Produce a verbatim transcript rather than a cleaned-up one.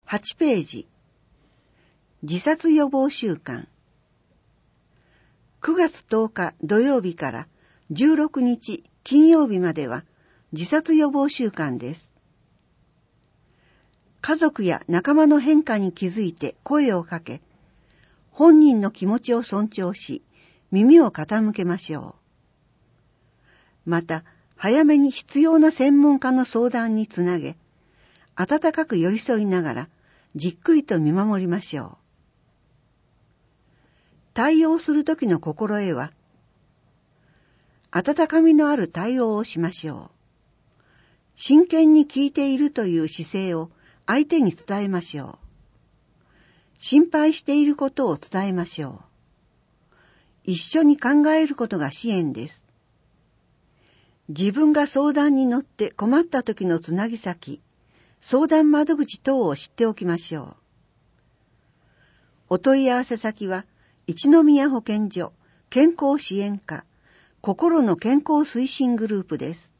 はちページ、自殺予防週間。くがつとおか土曜日からじゅうろくにち金曜日までは自殺予防週間です。家族や仲間の変化に気づいて声をかけ、本人の気持ちを尊重し、耳を傾けましょう。また、早めに必要な専門家の相談につなげ、温かく寄り添いながら、じっくりと見守りましょう。対応するときの心得は、温かみのある対応をしましょう。真剣に聞いているという姿勢を相手に伝えましょう。心配していることを伝えましょう。一緒に考えることが支援です。自分が相談に乗って困った時のつなぎ先、相談窓口等を知っておきましょう。お問い合わせ先は、一宮保健所健康支援課心の健康推進グループです。